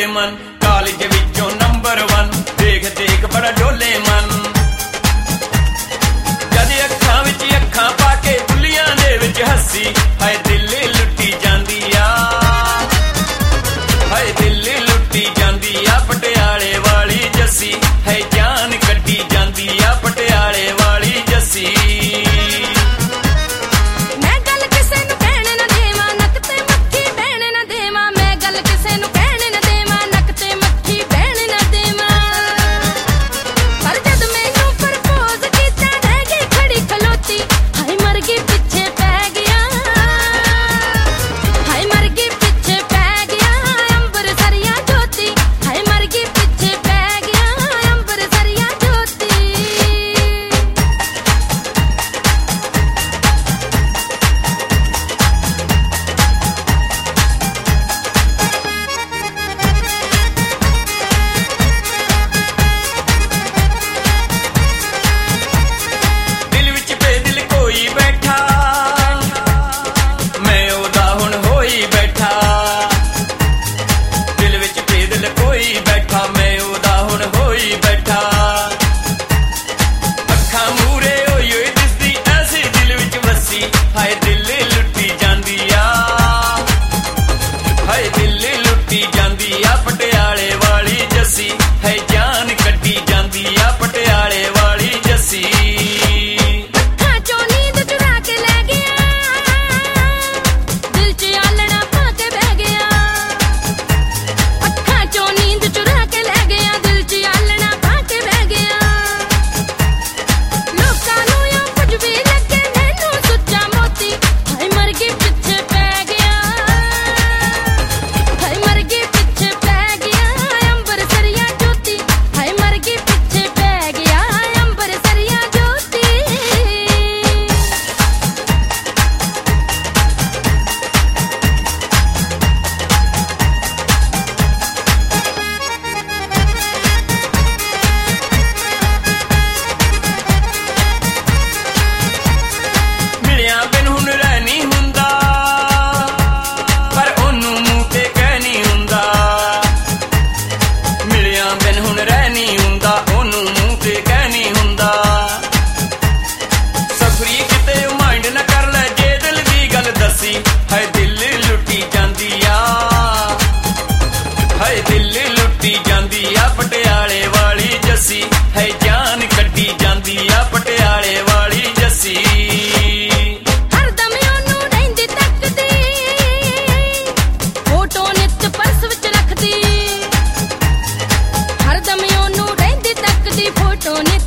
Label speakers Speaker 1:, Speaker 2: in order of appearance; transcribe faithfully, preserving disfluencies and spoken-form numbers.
Speaker 1: मन, कालेज विचों number one, देख देख बड़ा डोले मन। जद अखां विच अखां पाके बुलियां दे विच हसी, हाय दिल लुटी जांदी आ, हाय दिल लुटी जांदी आ पटियाले वाली जस्सी, है जान कड्डी जांदी आ पटियाले वाली जस्सी। हाय दिल लुटी जांदी आ, हाय दिल लुटी जांदी आ पटियाले वाली जस्सी, है जान कड्डी जांदी आ पटियाले वाली जस्सी।
Speaker 2: अखां चों नींद चुरा के लै गया, दिल च आलना पा के बह गया। अखां चों नींद चुरा के लै गया, दिल च आलना पा के बह गया। लोकां नूं या कुछ भी लगे मैनू सुच्चा मोती, हाय मर गई पिछे पै गया, हाय मर गई पिछे पै गया अंबर सरिया ज्योति, हाय मर गई पिछे पै गया अंबर सरिया ज्योति।
Speaker 1: मिलिया बिन हुण रह नहीं हुंदा, पर ओनू मूंह ते कह नहीं हुंदा। मिलिया बिन हुण रह नहीं हुंदा, ओनू मूंह ते कह नहीं हुंदा। सफरी किते माइंड न कर ले जे दिल दी गल दसी, हाय दिल लुटी जांदी आ, हाय दिल लुटी जांदी आ पटियाले वाली जस्सी, है जान कड्डी जांदी आ पटियाले वाली जस्सी।
Speaker 2: हरदम ओनू रहिंदी तकदी, फोटो नित पर्स विच रखदी। हरदम ओनू रहिंदी तकदी, फोटो नित